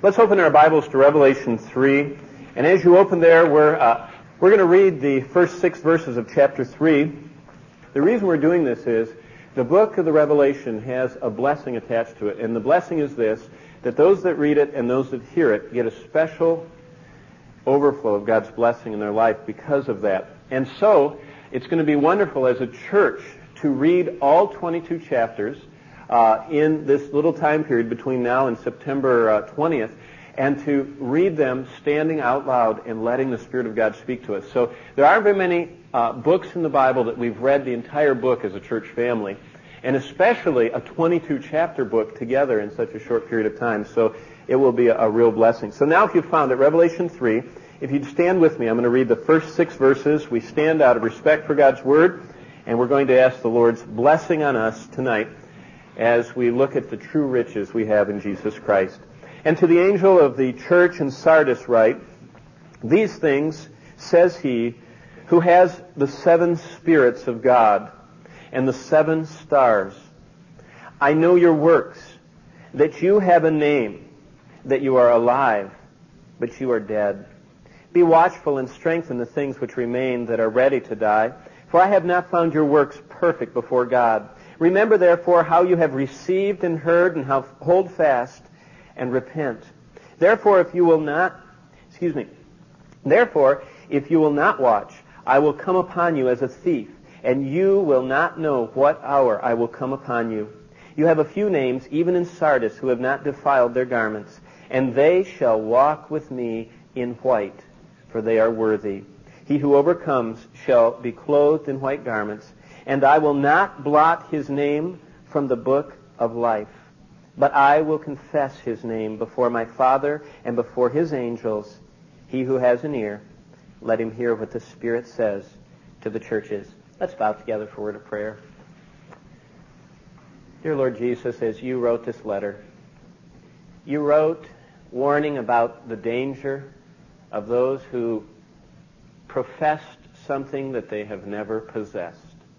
Let's open our Bibles to Revelation 3. And as you open there, we're going to read the first 6 verses of chapter 3. The reason we're doing this is the book of the Revelation has a blessing attached to it. And the blessing is this, that those that read it and those that hear it get a special overflow of God's blessing in their life because of that. And so, it's going to be wonderful as a church to read all 22 chapters in this little time period between now and September 20th, and to read them standing out loud and letting the Spirit of God speak to us. So there aren't very many books in the Bible that we've read the entire book as a church family, and especially a 22-chapter book together in such a short period of time. So it will be a real blessing. So now if you've found it, Revelation 3, if you'd stand with me, I'm going to read the first 6 verses. We stand out of respect for God's Word, and we're going to ask the Lord's blessing on us tonight as we look at the true riches we have in Jesus Christ. And to the angel of the church in Sardis write, "These things says he who has the 7 spirits of God and the 7 stars. I know your works, that you have a name, that you are alive, but you are dead. Be watchful and strengthen the things which remain that are ready to die, for I have not found your works perfect before God. Remember therefore how you have received and heard, and how hold fast and repent. Therefore if you will not watch, I will come upon you as a thief, and you will not know what hour I will come upon you. You have a few names, even in Sardis, who have not defiled their garments, and they shall walk with me in white, for they are worthy. He who overcomes shall be clothed in white garments, and I will not blot his name from the book of life, but I will confess his name before my Father and before his angels. He who has an ear, let him hear what the Spirit says to the churches." Let's bow together for a word of prayer. Dear Lord Jesus, as you wrote this letter, you wrote warning about the danger of those who professed something that they have never possessed.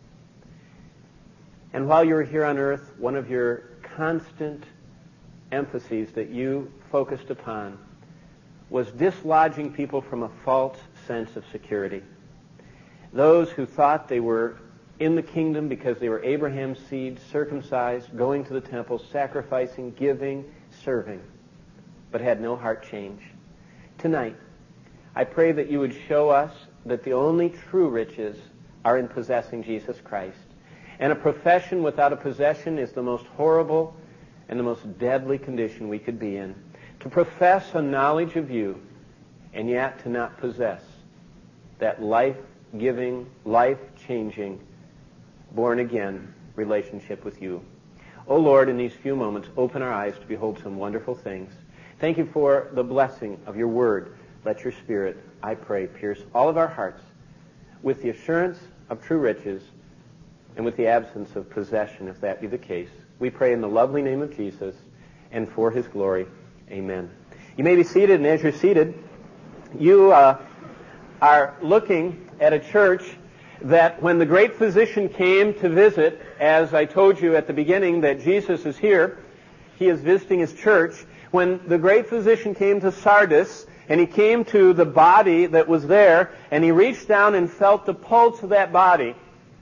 And while you were here on earth, one of your constant emphases that you focused upon was dislodging people from a false sense of security. Those who thought they were in the kingdom because they were Abraham's seed, circumcised, going to the temple, sacrificing, giving, serving, but had no heart change. Tonight, I pray that you would show us that the only true riches are in possessing Jesus Christ. And a profession without a possession is the most horrible and the most deadly condition we could be in. To profess a knowledge of you and yet to not possess that life-giving, life-changing, born-again relationship with you. Oh Lord, in these few moments, open our eyes to behold some wonderful things. Thank you for the blessing of your word. Let your Spirit, I pray, pierce all of our hearts with the assurance of true riches and with the absence of possession, if that be the case. We pray in the lovely name of Jesus and for his glory. Amen. You may be seated, and as you're seated, you are looking at a church that when the great physician came to visit, as I told you at the beginning that Jesus is here, he is visiting his church. When the great physician came to Sardis, and he came to the body that was there, and he reached down and felt the pulse of that body,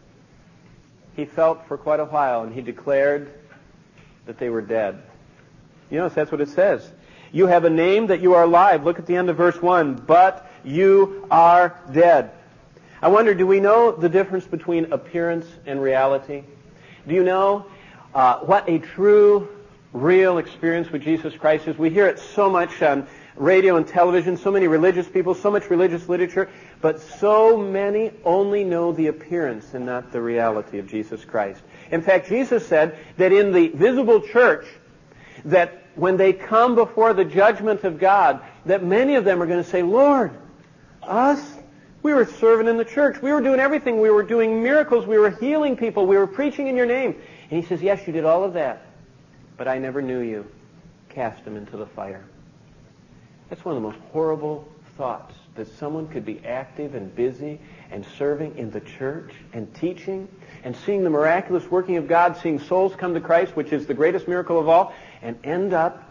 he felt for quite a while, and he declared that they were dead. You notice that's what it says. You have a name, that you are alive. Look at the end of verse 1. But you are dead. I wonder, do we know the difference between appearance and reality? Do you know what a true, real experience with Jesus Christ is? We hear it so much on radio and television, so many religious people, so much religious literature, but so many only know the appearance and not the reality of Jesus Christ. In fact, Jesus said that in the visible church, that when they come before the judgment of God, that many of them are going to say, "Lord, us, we were serving in the church. We were doing everything. We were doing miracles. We were healing people. We were preaching in your name." And he says, "Yes, you did all of that, but I never knew you. Cast them into the fire." That's one of the most horrible thoughts, that someone could be active and busy and serving in the church and teaching and seeing the miraculous working of God, seeing souls come to Christ, which is the greatest miracle of all, and end up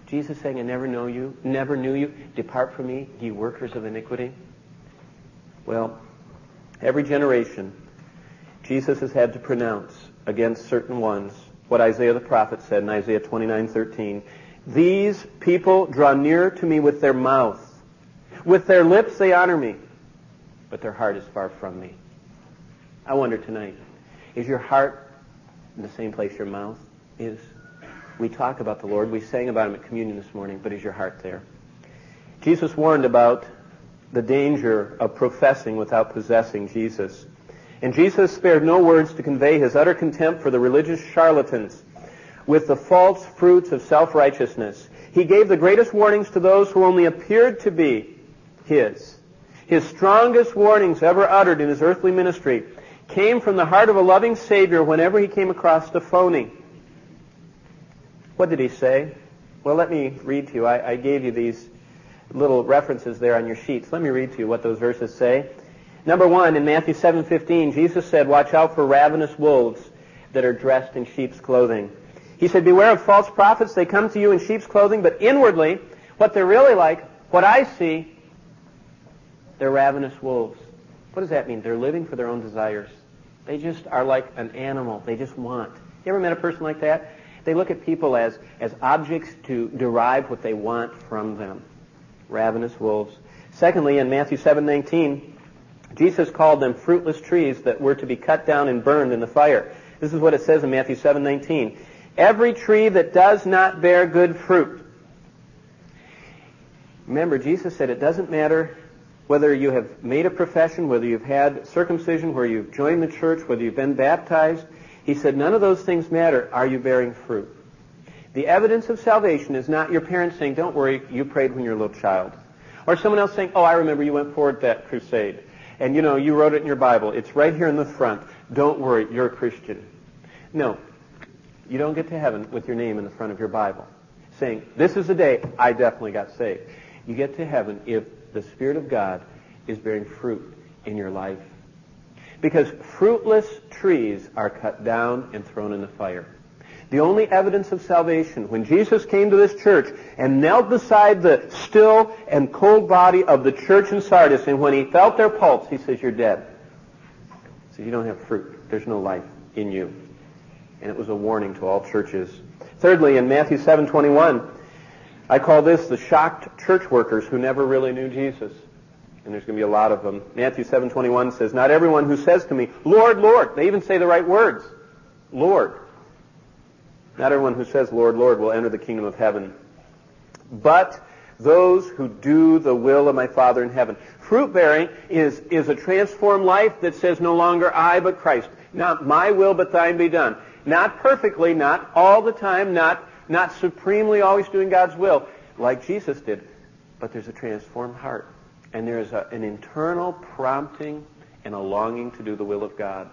Jesus saying, I never knew you. Depart from me, ye workers of iniquity. Well, every generation, Jesus has had to pronounce against certain ones what Isaiah the prophet said in Isaiah 29:13. These people draw near to me with their mouth. With their lips they honor me, but their heart is far from me. I wonder tonight, is your heart in the same place your mouth is? We talk about the Lord. We sang about Him at communion this morning, but is your heart there? Jesus warned about the danger of professing without possessing Jesus. And Jesus spared no words to convey His utter contempt for the religious charlatans with the false fruits of self-righteousness. He gave the greatest warnings to those who only appeared to be His. His strongest warnings ever uttered in His earthly ministry came from the heart of a loving Savior whenever He came across a phony. What did He say? Well, let me read to you. I gave you these little references there on your sheets. Let me read to you what those verses say. Number 1, in Matthew 7:15, Jesus said, watch out for ravenous wolves that are dressed in sheep's clothing. He said, beware of false prophets. They come to you in sheep's clothing, but inwardly, what they're really like, what I see, they're ravenous wolves. What does that mean? They're living for their own desires. They just are like an animal. They just want. You ever met a person like that? They look at people as objects to derive what they want from them. Ravenous wolves. Secondly, in Matthew 7:19, Jesus called them fruitless trees that were to be cut down and burned in the fire. This is what it says in Matthew 7:19. Every tree that does not bear good fruit. Remember, Jesus said it doesn't matter whether you have made a profession, whether you've had circumcision, whether you've joined the church, whether you've been baptized. He said none of those things matter. Are you bearing fruit? The evidence of salvation is not your parents saying, don't worry, you prayed when you were a little child. Or someone else saying, oh, I remember you went forward that crusade. And you wrote it in your Bible. It's right here in the front. Don't worry, you're a Christian. No, you don't get to heaven with your name in the front of your Bible saying, this is the day I definitely got saved. You get to heaven if the Spirit of God is bearing fruit in your life. Because fruitless trees are cut down and thrown in the fire. The only evidence of salvation, when Jesus came to this church and knelt beside the still and cold body of the church in Sardis, and when He felt their pulse, He says, you're dead. He says, you don't have fruit. There's no life in you. And it was a warning to all churches. Thirdly, in Matthew 7:21, I call this the shocked church workers who never really knew Jesus. And there's going to be a lot of them. Matthew 7:21 says, not everyone who says to me, Lord, Lord. They even say the right words. Lord. Not everyone who says, Lord, Lord, will enter the kingdom of heaven, but those who do the will of my Father in heaven. Fruit-bearing is a transformed life that says no longer I, but Christ. Not my will, but thine be done. Not perfectly, not all the time, not supremely always doing God's will, like Jesus did, but there's a transformed heart. And there's an internal prompting and a longing to do the will of God.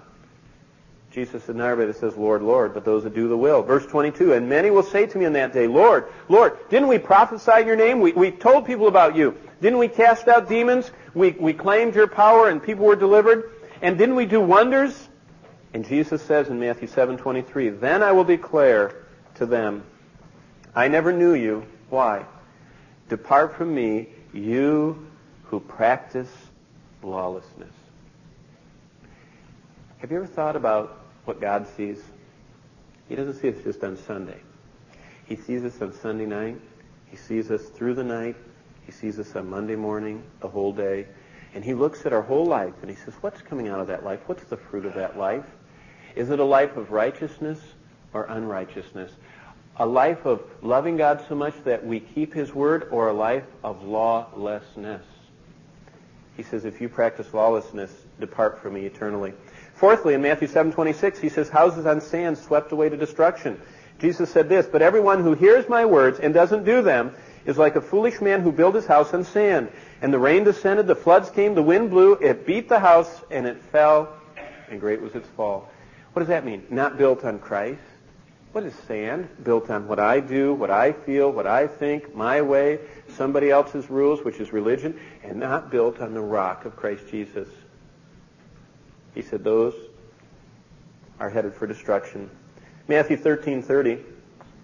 Jesus said, not everybody that says, Lord, Lord, but those that do the will. Verse 22, and many will say to me in that day, Lord, Lord, didn't we prophesy in your name? We told people about you. Didn't we cast out demons? We claimed your power and people were delivered. And didn't we do wonders? And Jesus says in Matthew 7:23, then I will declare to them, I never knew you. Why? Depart from me, you who practice lawlessness. Have you ever thought about what God sees? He doesn't see us just on Sunday. He sees us on Sunday night. He sees us through the night. He sees us on Monday morning, the whole day. And He looks at our whole life and He says, what's coming out of that life? What's the fruit of that life? Is it a life of righteousness or unrighteousness? A life of loving God so much that we keep His word, or a life of lawlessness? He says, if you practice lawlessness, depart from me eternally. Fourthly, in Matthew 7:26, He says, houses on sand swept away to destruction. Jesus said this, but everyone who hears my words and doesn't do them is like a foolish man who built his house on sand. And the rain descended, the floods came, the wind blew, it beat the house, and it fell, and great was its fall. What does that mean? Not built on Christ. What is sand? Built on what I do, what I feel, what I think, my way, somebody else's rules, which is religion, and not built on the rock of Christ Jesus. He said those are headed for destruction. Matthew 13:30,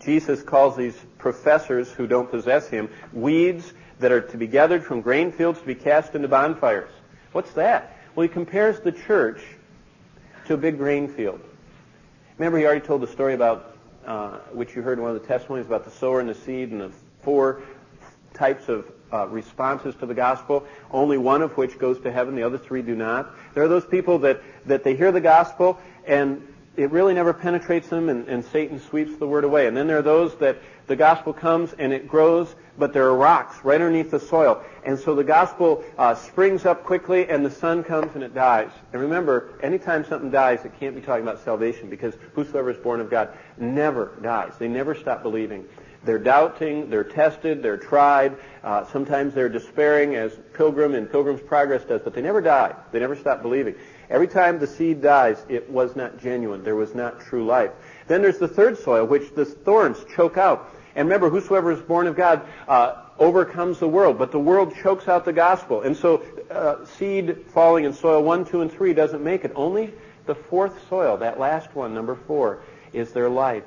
Jesus calls these professors who don't possess him weeds that are to be gathered from grain fields to be cast into bonfires. What's that? Well, he compares the church to a big grain field. Remember, he already told the story about, which you heard in one of the testimonies, about the sower and the seed and the 4 types of responses to the gospel, only one of which goes to heaven, the other 3 do not. There are those people that they hear the gospel and it really never penetrates them, and Satan sweeps the word away. And then there are those that the gospel comes and it grows, but there are rocks right underneath the soil. And so the gospel springs up quickly and the sun comes and it dies. And remember, anytime something dies, it can't be talking about salvation, because whosoever is born of God never dies. They never stop believing. They're doubting, they're tested, they're tried. Sometimes they're despairing, as Pilgrim in Pilgrim's Progress does, but they never die. They never stop believing. Every time the seed dies, it was not genuine. There was not true life. Then there's the third soil, which the thorns choke out. And remember, whosoever is born of God overcomes the world, but the world chokes out the gospel. And so seed falling in soil 1, 2, and 3 doesn't make it. Only the 4th soil, that last one, number 4, is their life.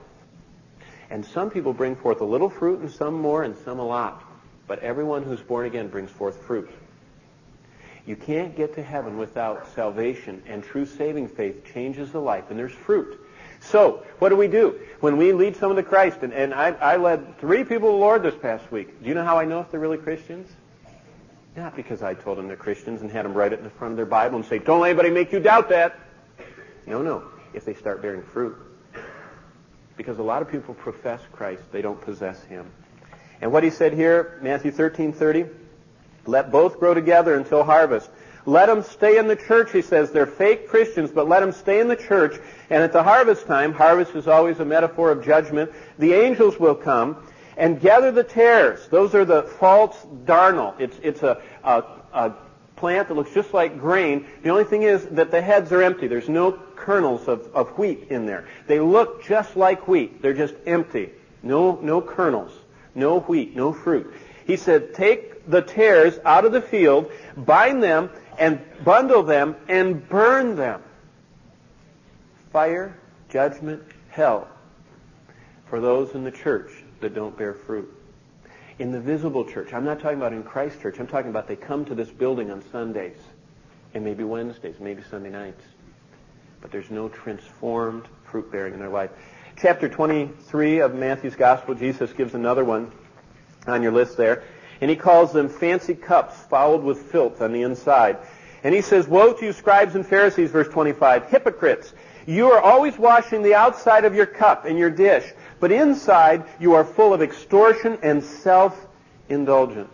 And some people bring forth a little fruit, and some more, and some a lot. But everyone who's born again brings forth fruit. You can't get to heaven without salvation, and true saving faith changes the life, and there's fruit. So, what do? When we lead someone to Christ, and I led 3 people to the Lord this past week. Do you know how I know if they're really Christians? Not because I told them they're Christians and had them write it in the front of their Bible and say, don't let anybody make you doubt that. No. If they start bearing fruit. Because a lot of people profess Christ, they don't possess him. And what he said here, Matthew 13:30, let both grow together until harvest. Let them stay in the church, he says. They're fake Christians, but let them stay in the church. And at the harvest time, harvest is always a metaphor of judgment, the angels will come and gather the tares. Those are the false darnel. It's a plant that looks just like grain. The only thing is that the heads are empty. There's no kernels of wheat in there. They look just like wheat. They're just empty. No kernels, no wheat, no fruit. He said, take the tares out of the field, bind them, and bundle them, and burn them. Fire, judgment, hell for those in the church that don't bear fruit. In the visible church, I'm not talking about in Christ Church, I'm talking about they come to this building on Sundays, and maybe Wednesdays, maybe Sunday nights. But there's no transformed fruit bearing in their life. Chapter 23 of Matthew's Gospel, Jesus gives another one on your list there. And he calls them fancy cups fouled with filth on the inside. And he says, woe to you scribes and Pharisees, verse 25, hypocrites! You are always washing the outside of your cup and your dish, but inside you are full of extortion and self-indulgence.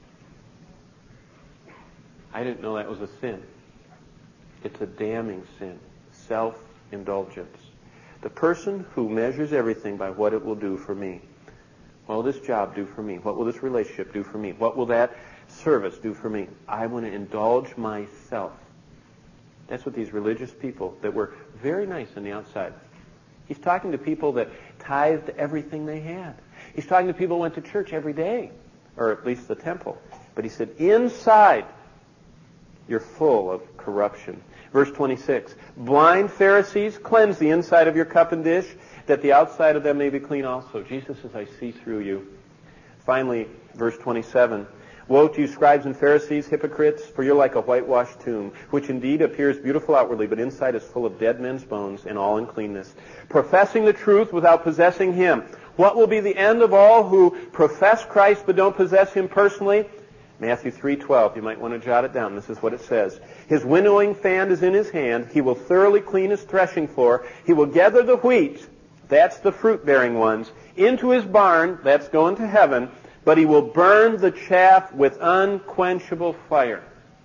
I didn't know that was a sin. It's a damning sin. Self-indulgence. The person who measures everything by what it will do for me. What will this job do for me? What will this relationship do for me? What will that service do for me? I want to indulge myself. That's what these religious people that were very nice on the outside. He's talking to people that tithed everything they had. He's talking to people who went to church every day, or at least the temple. But he said, inside, you're full of corruption. Verse 26, blind Pharisees, cleanse the inside of your cup and dish, that the outside of them may be clean also. Jesus says, I see through you. Finally, verse 27, woe to you scribes and Pharisees, hypocrites, for you're like a whitewashed tomb, which indeed appears beautiful outwardly, but inside is full of dead men's bones and all uncleanness. Professing the truth without possessing him. What will be the end of all who profess Christ but don't possess him personally? Matthew 3:12, you might want to jot it down. This is what it says. His winnowing fan is in his hand. He will thoroughly clean his threshing floor. He will gather the wheat, that's the fruit-bearing ones, into his barn, that's going to heaven, but he will burn the chaff with unquenchable fire.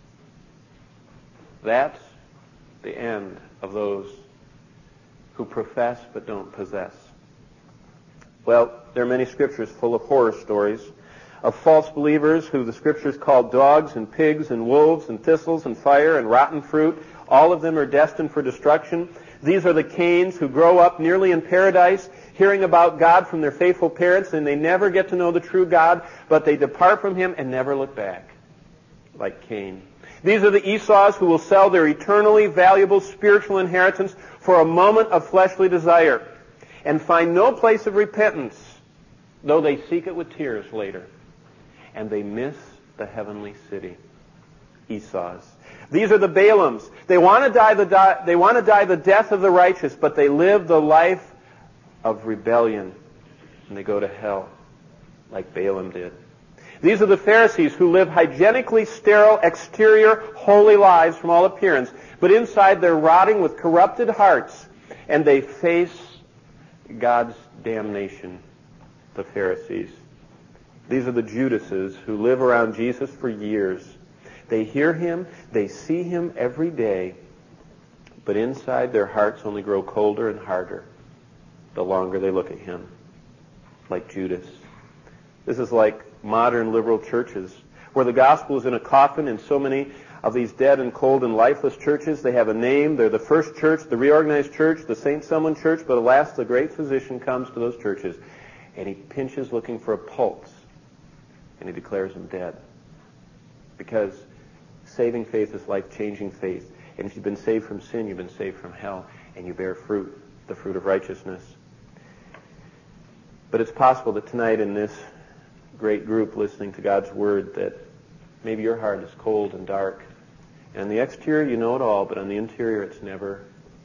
That's the end of those who profess but don't possess. Well, there are many scriptures full of horror stories of false believers who the scriptures call dogs and pigs and wolves and thistles and fire and rotten fruit. All of them are destined for destruction. These are the Cains who grow up nearly in paradise, hearing about God from their faithful parents, and they never get to know the true God, but they depart from him and never look back, like Cain. These are the Esaus who will sell their eternally valuable spiritual inheritance for a moment of fleshly desire. and find no place of repentance, though they seek it with tears later. And they miss the heavenly city. Esau's. These are the Balaams. They want to die the death of the righteous, but they live the life of rebellion, and they go to hell like Balaam did. These are the Pharisees who live hygienically sterile, exterior, holy lives from all appearance, but inside they're rotting with corrupted hearts, and they face God's damnation, the Pharisees. These are the Judases who live around Jesus for years. They hear him, they see him every day, but inside their hearts only grow colder and harder the longer they look at him, like Judas. This is like modern liberal churches, where the gospel is in a coffin. In so many of these dead and cold and lifeless churches, they have a name. They're the first church, the reorganized church, the St. Someone church, but alas, the great physician comes to those churches, and he pinches looking for a pulse, and he declares them dead. Because saving faith is life-changing faith. And if you've been saved from sin, you've been saved from hell, and you bear fruit, the fruit of righteousness. But it's possible that tonight in this great group listening to God's Word that maybe your heart is cold and dark. And on the exterior you know it all, but on the interior it's never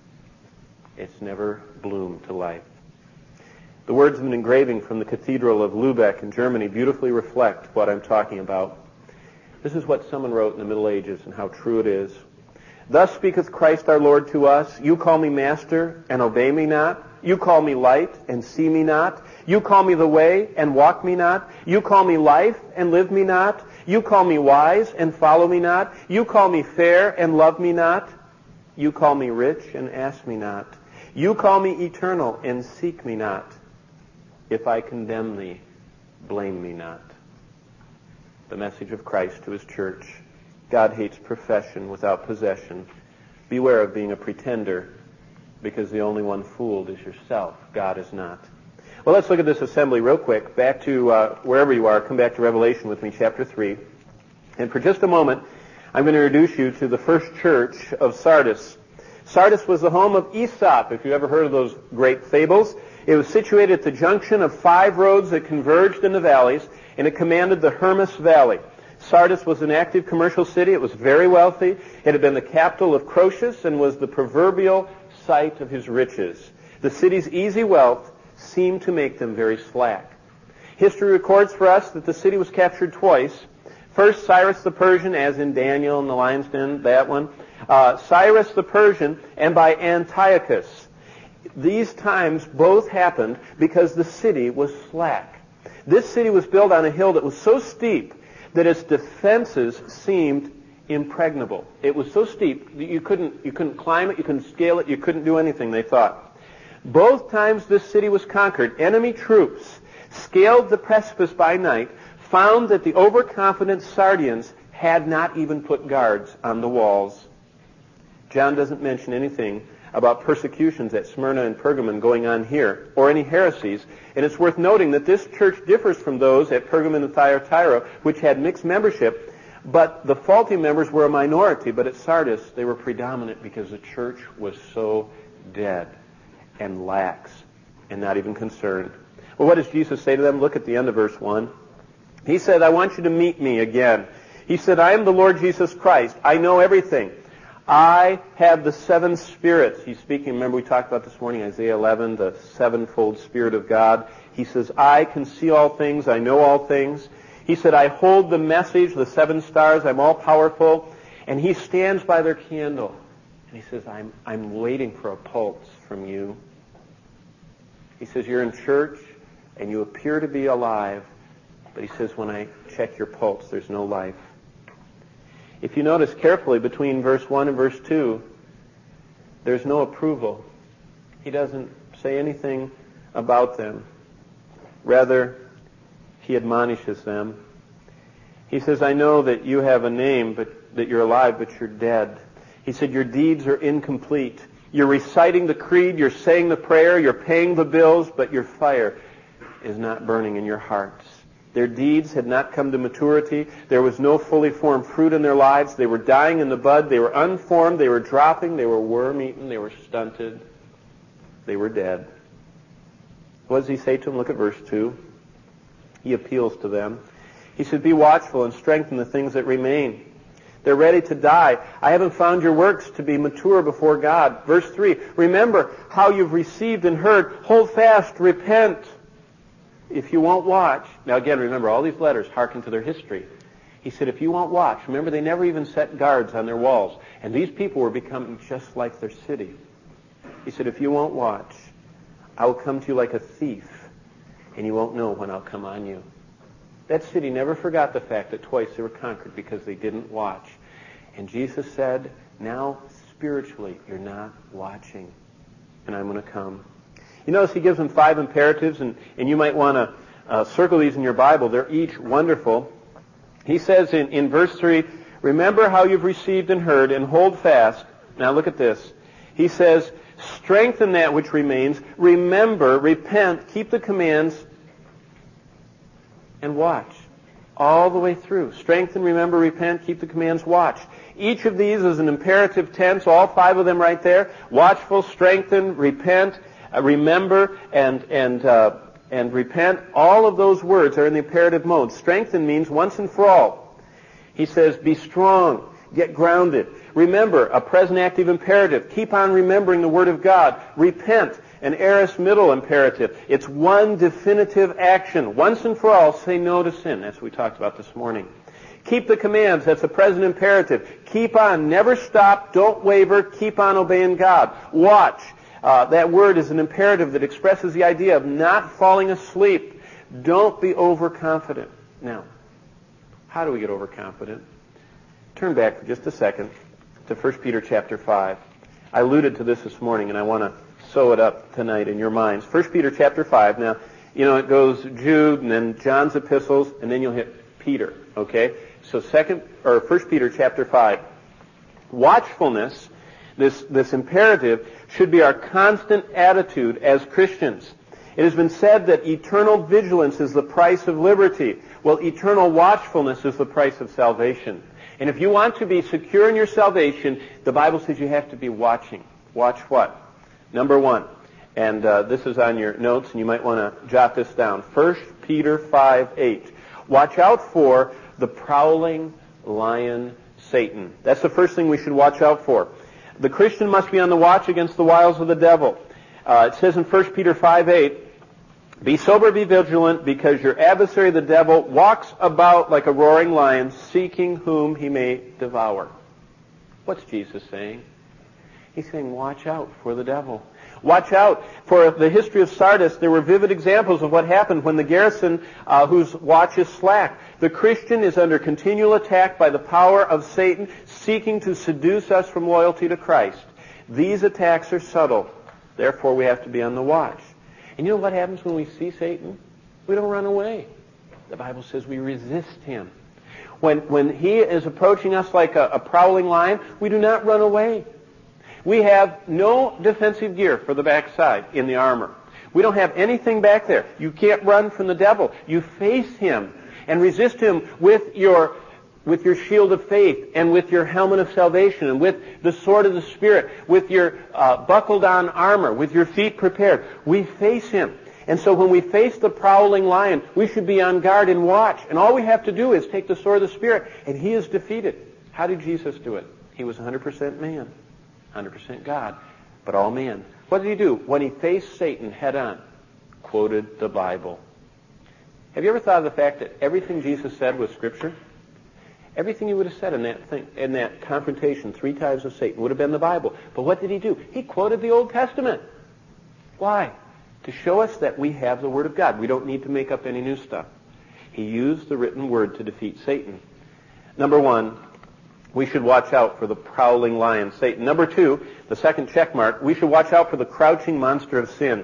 bloomed to life. The words of an engraving from the Cathedral of Lübeck in Germany beautifully reflect what I'm talking about. This is what someone wrote in the Middle Ages, and how true it is. Thus speaketh Christ our Lord to us, you call me master, and obey me not. You call me light, and see me not. You call me the way, and walk me not. You call me life, and live me not. You call me wise, and follow me not. You call me fair, and love me not. You call me rich, and ask me not. You call me eternal, and seek me not. If I condemn thee, blame me not. The message of Christ to his church. God hates profession without possession. Beware of being a pretender, because the only one fooled is yourself. God is not. Well, let's look at this assembly real quick. Back to wherever you are, come back to Revelation with me, chapter 3. And for just a moment, I'm going to introduce you to the first church of Sardis. Sardis was the home of Aesop, if you've ever heard of those great fables. It was situated at the junction of 5 roads that converged in the valleys, and it commanded the Hermus Valley. Sardis was an active commercial city. It was very wealthy. It had been the capital of Croesus and was the proverbial site of his riches. The city's easy wealth seemed to make them very slack. History records for us that the city was captured twice. First, Cyrus the Persian, as in Daniel and the lion's den, that one. Cyrus the Persian, and by Antiochus. These times both happened because the city was slack. This city was built on a hill that was so steep that its defenses seemed impregnable. It was so steep that you couldn't climb it, you couldn't scale it, you couldn't do anything, they thought. Both times this city was conquered, enemy troops scaled the precipice by night, found that the overconfident Sardians had not even put guards on the walls. John doesn't mention anything about persecutions at Smyrna and Pergamon going on here, or any heresies. And it's worth noting that this church differs from those at Pergamon and Thyatira, which had mixed membership, but the faulty members were a minority. But at Sardis, they were predominant because the church was so dead and lax and not even concerned. Well, what does Jesus say to them? Look at the end of verse 1. He said, I want you to meet me again. He said, I am the Lord Jesus Christ. I know everything. I have the 7 spirits. He's speaking, remember we talked about this morning, Isaiah 11, the 7-fold Spirit of God. He says, I can see all things, I know all things. He said, I hold the message, the 7 stars, I'm all powerful. And he stands by their candle. And he says, I'm waiting for a pulse from you. He says, you're in church and you appear to be alive. But he says, when I check your pulse, there's no life. If you notice carefully between verse 1 and verse 2, there's no approval. He doesn't say anything about them. Rather, he admonishes them. He says, I know that you have a name, but that you're alive, but you're dead. He said, your deeds are incomplete. You're reciting the creed, you're saying the prayer, you're paying the bills, but your fire is not burning in your hearts. Their deeds had not come to maturity. There was no fully formed fruit in their lives. They were dying in the bud. They were unformed. They were dropping. They were worm-eaten. They were stunted. They were dead. What does he say to them? Look at verse 2. He appeals to them. He said, be watchful and strengthen the things that remain. They're ready to die. I haven't found your works to be mature before God. Verse 3, remember how you've received and heard. Hold fast, repent. If you won't watch. Now again, remember, all these letters hearken to their history. He said, if you won't watch. Remember, they never even set guards on their walls. And these people were becoming just like their city. He said, if you won't watch, I will come to you like a thief, and you won't know when I'll come on you. That city never forgot the fact that twice they were conquered because they didn't watch. And Jesus said, now spiritually, you're not watching, and I'm going to come. You notice he gives them 5 imperatives, and you might want to circle these in your Bible. They're each wonderful. He says in verse 3, remember how you've received and heard, and hold fast. Now look at this. He says, strengthen that which remains. Remember, repent, keep the commands, and watch. All the way through. Strengthen, remember, repent, keep the commands, watch. Each of these is an imperative tense, all 5 of them right there. Watchful, strengthen, repent, remember, and repent. All of those words are in the imperative mode. Strengthen means once and for all. He says, be strong, get grounded. Remember, a present active imperative. Keep on remembering the Word of God. Repent, an aorist middle imperative. It's one definitive action. Once and for all, say no to sin. That's what we talked about this morning. Keep the commands. That's a present imperative. Keep on. Never stop. Don't waver. Keep on obeying God. Watch. That word is an imperative that expresses the idea of not falling asleep. Don't be overconfident. Now, how do we get overconfident? Turn back for just a second to 1 Peter chapter 5. I alluded to this morning, and I want to sew it up tonight in your minds. 1 Peter chapter 5. Now, you know, it goes Jude, and then John's epistles, and then you'll hit Peter. Okay? So 1 Peter chapter 5. Watchfulness, this imperative, should be our constant attitude as Christians. It has been said that eternal vigilance is the price of liberty. Well, eternal watchfulness is the price of salvation. And if you want to be secure in your salvation, the Bible says you have to be watching. Watch what? Number 1. And this is on your notes, and you might want to jot this down. 1 Peter 5:8. Watch out for the prowling lion, Satan. That's the first thing we should watch out for. The Christian must be on the watch against the wiles of the devil. It says in 1 Peter 5:8, be sober, be vigilant, because your adversary the devil walks about like a roaring lion, seeking whom he may devour. What's Jesus saying? He's saying, watch out for the devil. Watch out. For the history of Sardis, there were vivid examples of what happened when the garrison whose watch is slack. The Christian is under continual attack by the power of Satan, seeking to seduce us from loyalty to Christ. These attacks are subtle. Therefore, we have to be on the watch. And you know what happens when we see Satan? We don't run away. The Bible says we resist him. When he is approaching us like a prowling lion, we do not run away. We have no defensive gear for the backside in the armor. We don't have anything back there. You can't run from the devil. You face him and resist him with your shield of faith and with your helmet of salvation and with the sword of the Spirit, with your buckled on armor, with your feet prepared. We face him. And so when we face the prowling lion, we should be on guard and watch. And all we have to do is take the sword of the Spirit, and he is defeated. How did Jesus do it? He was 100% man, 100% God, but all man. What did he do? When he faced Satan head on, quoted the Bible. Have you ever thought of the fact that everything Jesus said was Scripture? Everything he would have said in that confrontation 3 times with Satan would have been the Bible. But what did he do? He quoted the Old Testament. Why? To show us that we have the Word of God. We don't need to make up any new stuff. He used the written Word to defeat Satan. Number 1, we should watch out for the prowling lion, Satan. Number 2, the second check mark, we should watch out for the crouching monster of sin.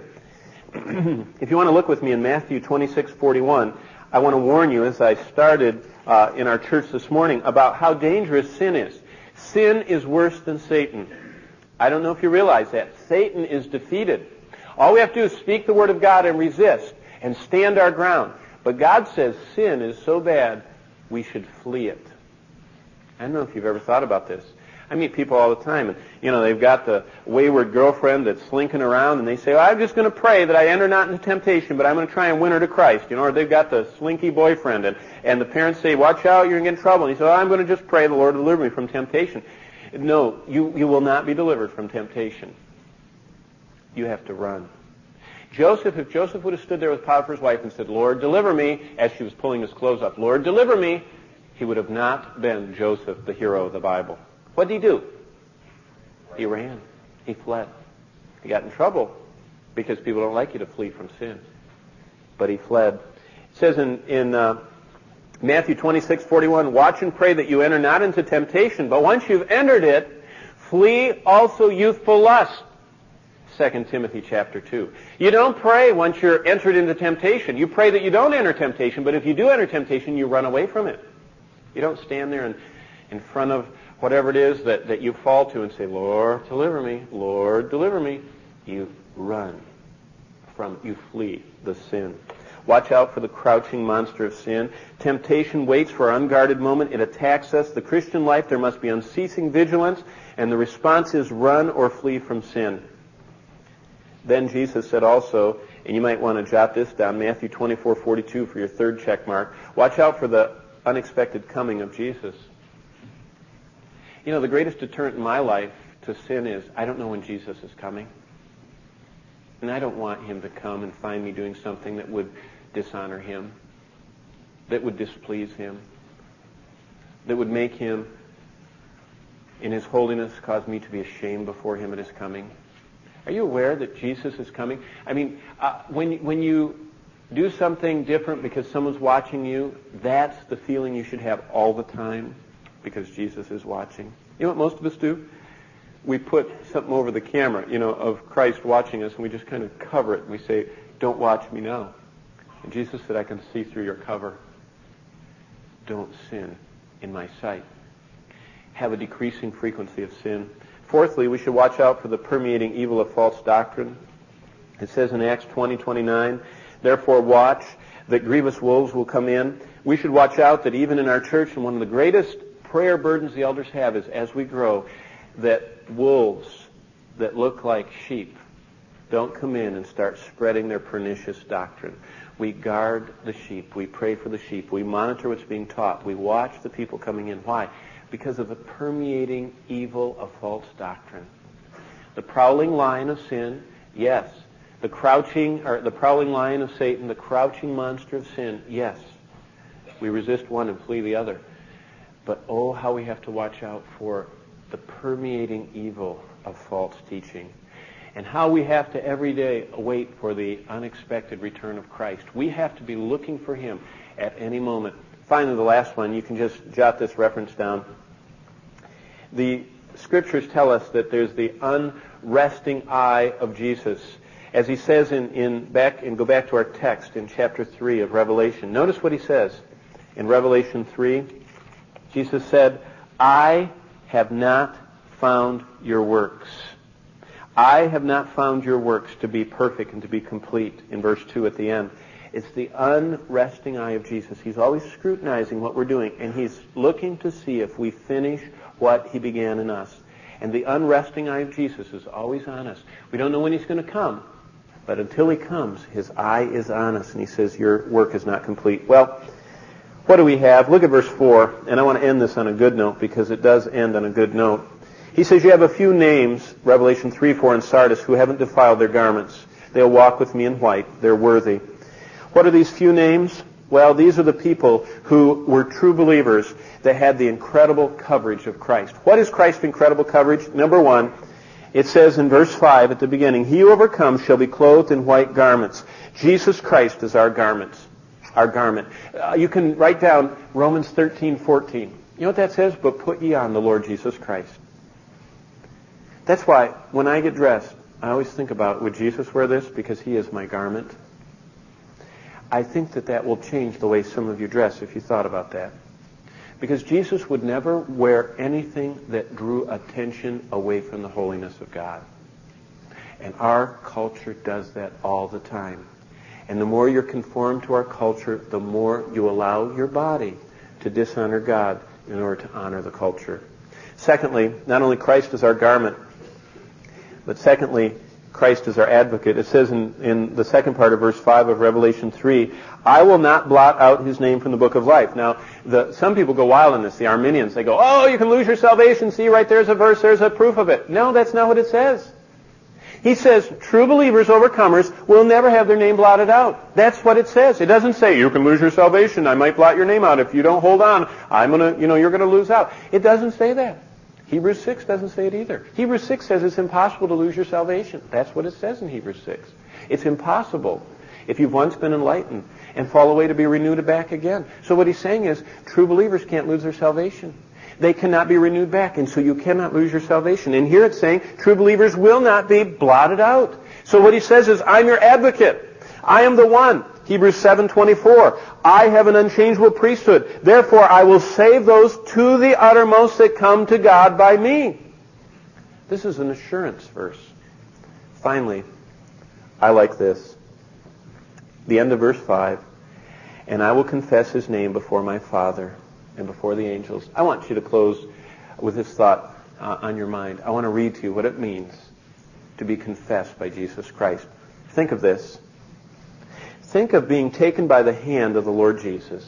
If you want to look with me in Matthew 26:41, I want to warn you, as I started in our church this morning, about how dangerous sin is. Sin is worse than Satan. I don't know if you realize that. Satan is defeated. All we have to do is speak the Word of God and resist and stand our ground. But God says sin is so bad, we should flee it. I don't know if you've ever thought about this. I meet people all the time, and they've got the wayward girlfriend that's slinking around, and they say, well, I'm just going to pray that I enter not into temptation, but I'm going to try and win her to Christ. Or they've got the slinky boyfriend, and the parents say, watch out, you're going to get in trouble. And he says, well, I'm going to just pray the Lord deliver me from temptation. No, you will not be delivered from temptation. You have to run. If Joseph would have stood there with Potiphar's wife and said, Lord, deliver me, as she was pulling his clothes up, Lord, deliver me, he would have not been Joseph, the hero of the Bible. What did he do? He ran. He fled. He got in trouble because people don't like you to flee from sin. But he fled. It says in Matthew 26:41, watch and pray that you enter not into temptation, but once you've entered it, flee also youthful lust. 2 Timothy chapter 2. You don't pray once you're entered into temptation. You pray that you don't enter temptation, but if you do enter temptation, you run away from it. You don't stand there in front of whatever it is that you fall to and say, Lord, deliver me. Lord, deliver me. You run from, you flee the sin. Watch out for the crouching monster of sin. Temptation waits for an unguarded moment. It attacks us. The Christian life, there must be unceasing vigilance, and the response is run or flee from sin. Then Jesus said also, and you might want to jot this down, Matthew 24:42 for your third check mark, watch out for the unexpected coming of Jesus. The greatest deterrent in my life to sin is I don't know when Jesus is coming. And I don't want him to come and find me doing something that would dishonor him, that would displease him, that would make him, in his holiness, cause me to be ashamed before him at his coming. Are you aware that Jesus is coming? I mean, when you do something different because someone's watching you, that's the feeling you should have all the time because Jesus is watching. You know what most of us do? We put something over the camera, of Christ watching us, and we just kind of cover it. And we say, don't watch me now. And Jesus said, I can see through your cover. Don't sin in my sight. Have a decreasing frequency of sin. Fourthly, we should watch out for the permeating evil of false doctrine. It says in Acts 20:29, therefore watch that grievous wolves will come in. We should watch out that even in our church, and one of the greatest prayer burdens the elders have is as we grow, that wolves that look like sheep don't come in and start spreading their pernicious doctrine. We guard the sheep. We pray for the sheep. We monitor what's being taught. We watch the people coming in. Why? Because of the permeating evil of false doctrine. The prowling lion of sin, yes. The prowling lion of Satan, the crouching monster of sin, yes. We resist one and flee the other. But oh, how we have to watch out for the permeating evil of false teaching. And how we have to every day wait for the unexpected return of Christ. We have to be looking for him at any moment. Finally, the last one, you can just jot this reference down. The Scriptures tell us that there's the unresting eye of Jesus. As he says go back to our text in chapter 3 of Revelation. Notice what he says in Revelation 3. Jesus said, I have not found your works. I have not found your works to be perfect and to be complete, in verse 2 at the end. It's the unresting eye of Jesus. He's always scrutinizing what we're doing, and he's looking to see if we finish what he began in us. And the unresting eye of Jesus is always on us. We don't know when he's going to come, but until he comes, his eye is on us, and he says, your work is not complete. Well, what do we have? Look at verse 4, and I want to end this on a good note because it does end on a good note. He says, you have a few names, Revelation 3, 4, and Sardis, who haven't defiled their garments. They'll walk with me in white. They're worthy. What are these few names? Well, these are the people who were true believers that had the incredible coverage of Christ. What is Christ's incredible coverage? Number one, it says in verse 5 at the beginning, he who overcomes shall be clothed in white garments. Jesus Christ is our garments. Our garment. You can write down Romans 13:14. You know what that says? But put ye on the Lord Jesus Christ. That's why when I get dressed, I always think about, would Jesus wear this? Because he is my garment. I think that will change the way some of you dress if you thought about that. Because Jesus would never wear anything that drew attention away from the holiness of God. And our culture does that all the time. And the more you're conformed to our culture, the more you allow your body to dishonor God in order to honor the culture. Secondly, not only Christ is our garment, but secondly, Christ is our advocate. It says in the second part of verse 5 of Revelation 3, I will not blot out his name from the book of life. Now, some people go wild on this, the Arminians. They go, oh, you can lose your salvation. See, right there's a verse, there's a proof of it. No, that's not what it says. He says true believers, overcomers, will never have their name blotted out. That's what it says. It doesn't say you can lose your salvation. I might blot your name out. If you don't hold on, you're going to lose out. It doesn't say that. Hebrews 6 doesn't say it either. Hebrews 6 says it's impossible to lose your salvation. That's what it says in Hebrews 6. It's impossible if you've once been enlightened and fall away to be renewed back again. So what he's saying is true believers can't lose their salvation. They cannot be renewed back, and so you cannot lose your salvation. And here it's saying true believers will not be blotted out. So what he says is, I'm your advocate. I am the one. Hebrews 7:24. I have an unchangeable priesthood. Therefore, I will save those to the uttermost that come to God by me. This is an assurance verse. Finally, I like this. The end of verse 5. And I will confess his name before my Father and before the angels. I want you to close with this thought on your mind. I want to read to you what it means to be confessed by Jesus Christ. Think of this. Think of being taken by the hand of the Lord Jesus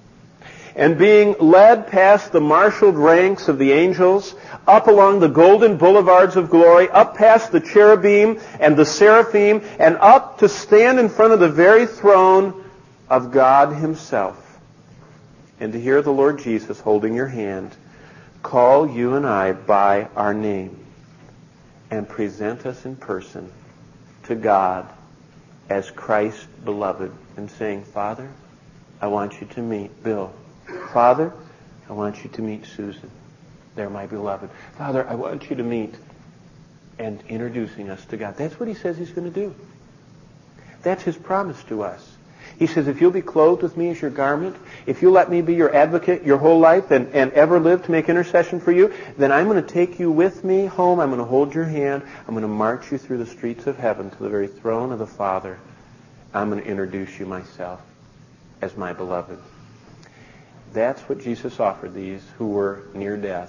and being led past the marshaled ranks of the angels, up along the golden boulevards of glory, up past the cherubim and the seraphim, and up to stand in front of the very throne of God himself, and to hear the Lord Jesus holding your hand call you and I by our name and present us in person to God as Christ beloved, and saying, Father, I want you to meet Bill. Father, I want you to meet Susan. They're my beloved. Father, I want you to meet, and introducing us to God. That's what he says he's going to do. That's his promise to us. He says, if you'll be clothed with me as your garment, if you'll let me be your advocate your whole life and ever live to make intercession for you, then I'm going to take you with me home. I'm going to hold your hand. I'm going to march you through the streets of heaven to the very throne of the Father. I'm going to introduce you myself as my beloved. That's what Jesus offered these who were near death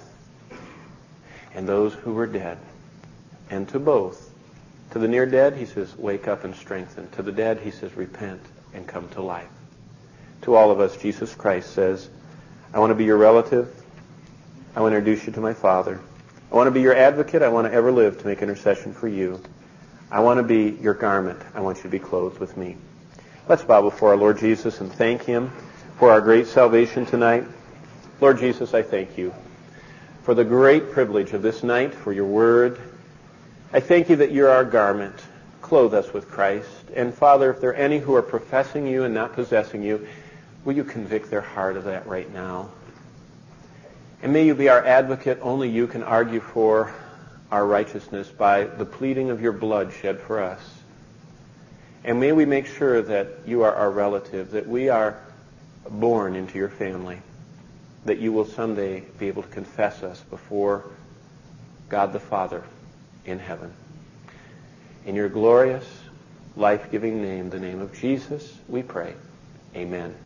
and those who were dead. And to both. To the near dead, he says, wake up and strengthen. To the dead, he says, repent and come to life. To all of us, Jesus Christ says, I want to be your relative. I want to introduce you to my Father. I want to be your advocate. I want to ever live to make intercession for you. I want to be your garment. I want you to be clothed with me. Let's bow before our Lord Jesus and thank him for our great salvation tonight. Lord Jesus, I thank you for the great privilege of this night, for your word. I thank you that you're our garment. Clothe us with Christ. And Father, if there are any who are professing you and not possessing you, will you convict their heart of that right now? And may you be our advocate. Only you can argue for our righteousness by the pleading of your blood shed for us. And may we make sure that you are our relative, that we are born into your family, that you will someday be able to confess us before God the Father in heaven. In your glorious, life-giving name, the name of Jesus, we pray. Amen.